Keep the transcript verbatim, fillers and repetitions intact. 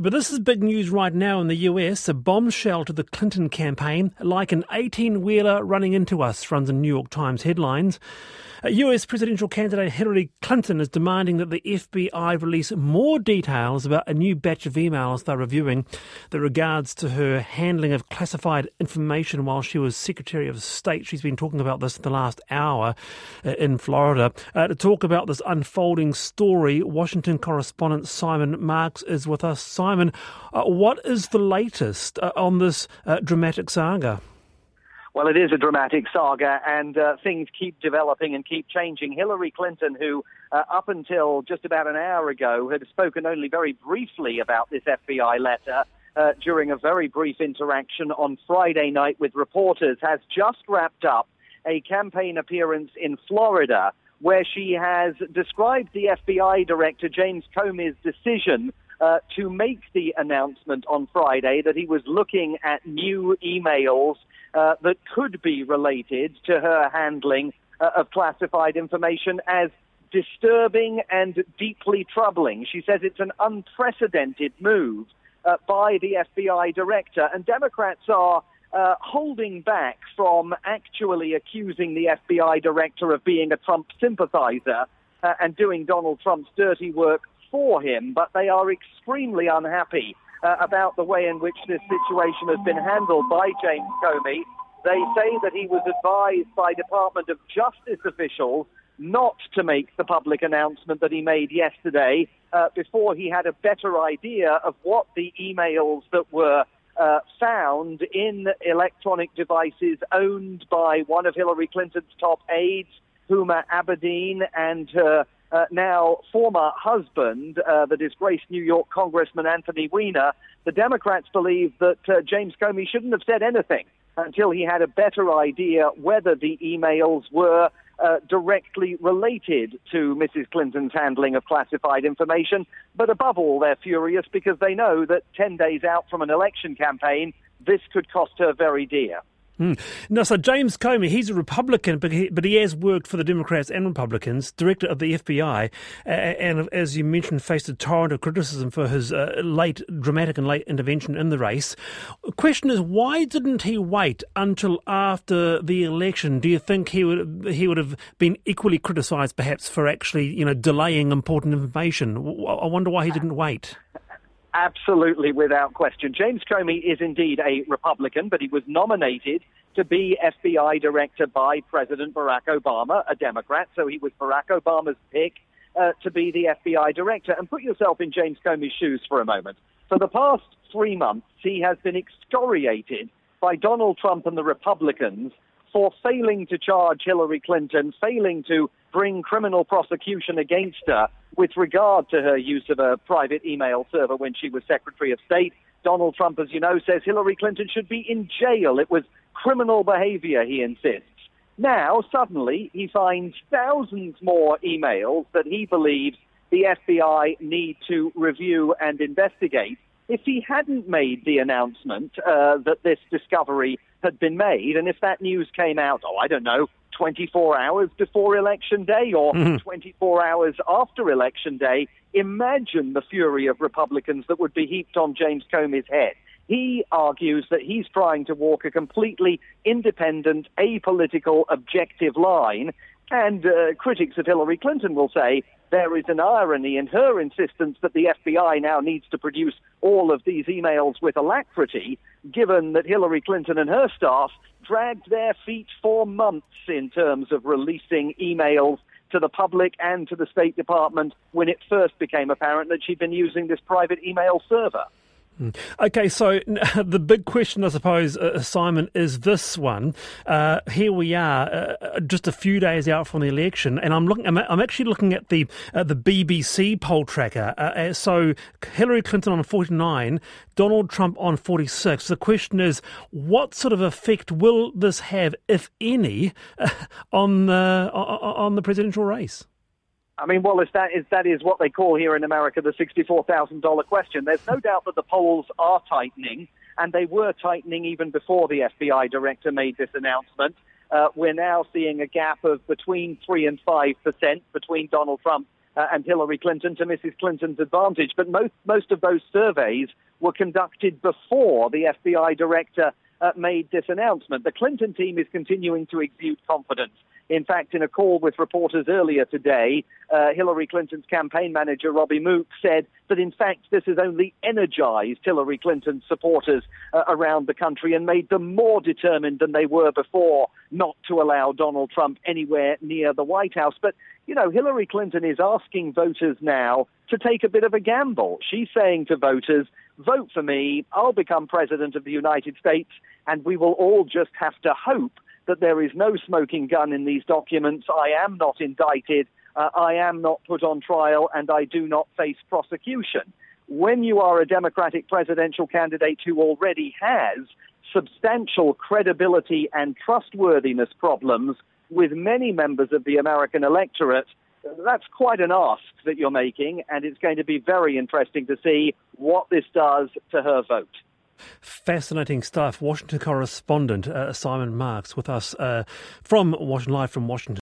But this is big news right now in the U S. A bombshell to the Clinton campaign, like an eighteen-wheeler running into us, runs in New York Times headlines. U S presidential candidate Hillary Clinton is demanding that the F B I release more details about a new batch of emails they're reviewing that regards to her handling of classified information while she was Secretary of State. She's been talking about this for the last hour uh, in Florida. Uh, to talk about this unfolding story, Washington correspondent Simon Marks is with us. Simon, uh, what is the latest uh, on this uh, dramatic saga? Well, it is a dramatic saga, and uh, things keep developing and keep changing. Hillary Clinton, who uh, up until just about an hour ago had spoken only very briefly about this F B I letter uh, during a very brief interaction on Friday night with reporters, has just wrapped up a campaign appearance in Florida where she has described the F B I director, James Comey's decision uh, to make the announcement on Friday that he was looking at new emails Uh, that could be related to her handling uh, of classified information as disturbing and deeply troubling. She says it's an unprecedented move uh, by the F B I director, and Democrats are uh, holding back from actually accusing the F B I director of being a Trump sympathizer uh, and doing Donald Trump's dirty work for him, but they are extremely unhappy Uh, about the way in which this situation has been handled by James Comey. They say that he was advised by Department of Justice officials not to make the public announcement that he made yesterday uh, before he had a better idea of what the emails that were uh, found in electronic devices owned by one of Hillary Clinton's top aides, Huma Abedin, and her Uh, now former husband, uh, the disgraced New York Congressman Anthony Weiner. The Democrats believe that uh, James Comey shouldn't have said anything until he had a better idea whether the emails were uh, directly related to Missus Clinton's handling of classified information. But above all, they're furious because they know that ten days out from an election campaign, this could cost her very dear. Mm. No, so James Comey, he's a Republican, but he, but he has worked for the Democrats and Republicans, director of the F B I, uh, and as you mentioned, faced a torrent of criticism for his uh, late, dramatic and late intervention in the race. The question is, why didn't he wait until after the election? Do you think he would he would have been equally criticised, perhaps, for actually, you know, delaying important information? I wonder why he didn't wait. Absolutely, without question. James Comey is indeed a Republican, but he was nominated to be F B I director by President Barack Obama, a Democrat, so he was Barack Obama's pick uh, to be the F B I director. And put yourself in James Comey's shoes for a moment. For the past three months, he has been excoriated by Donald Trump and the Republicans for failing to charge Hillary Clinton, failing to bring criminal prosecution against her with regard to her use of a private email server when she was Secretary of State. Donald Trump, as you know, says Hillary Clinton should be in jail. It was criminal behavior, he insists. Now, suddenly, he finds thousands more emails that he believes the F B I need to review and investigate. If he hadn't made the announcement uh, that this discovery had been made, and if that news came out, oh, I don't know, twenty-four hours before Election Day or mm-hmm. twenty-four hours after Election Day, imagine the fury of Republicans that would be heaped on James Comey's head. He argues that he's trying to walk a completely independent, apolitical, objective line, and uh, critics of Hillary Clinton will say there is an irony in her insistence that the F B I now needs to produce all of these emails with alacrity, given that Hillary Clinton and her staff dragged their feet for months in terms of releasing emails to the public and to the State Department when it first became apparent that she'd been using this private email server. Okay, so the big question, I suppose, uh, Simon, is this one. Uh, here we are, uh, just a few days out from the election, and I'm looking. I'm, I'm actually looking at the uh, the B B C poll tracker. Uh, so Hillary Clinton on forty-nine, Donald Trump on forty-six. The question is, what sort of effect will this have, if any, uh, on the on the presidential race? I mean, Wallace, that is that is what they call here in America the sixty-four thousand dollars question. There's no doubt that the polls are tightening, and they were tightening even before the F B I director made this announcement. Uh, we're now seeing a gap of between three and five percent between Donald Trump uh, and Hillary Clinton to Missus Clinton's advantage. But most, most of those surveys were conducted before the F B I director uh, made this announcement. The Clinton team is continuing to exude confidence. In fact, in a call with reporters earlier today, uh, Hillary Clinton's campaign manager, Robbie Mook, said that, in fact, this has only energized Hillary Clinton's supporters uh, around the country and made them more determined than they were before not to allow Donald Trump anywhere near the White House. But, you know, Hillary Clinton is asking voters now to take a bit of a gamble. She's saying to voters, vote for me, I'll become president of the United States, and we will all just have to hope that there is no smoking gun in these documents. I am not indicted, uh, I am not put on trial, and I do not face prosecution. When you are a Democratic presidential candidate who already has substantial credibility and trustworthiness problems with many members of the American electorate, that's quite an ask that you're making, and it's going to be very interesting to see what this does to her vote. Fascinating stuff. Washington correspondent uh, Simon Marks with us uh, from Washington, live from Washington.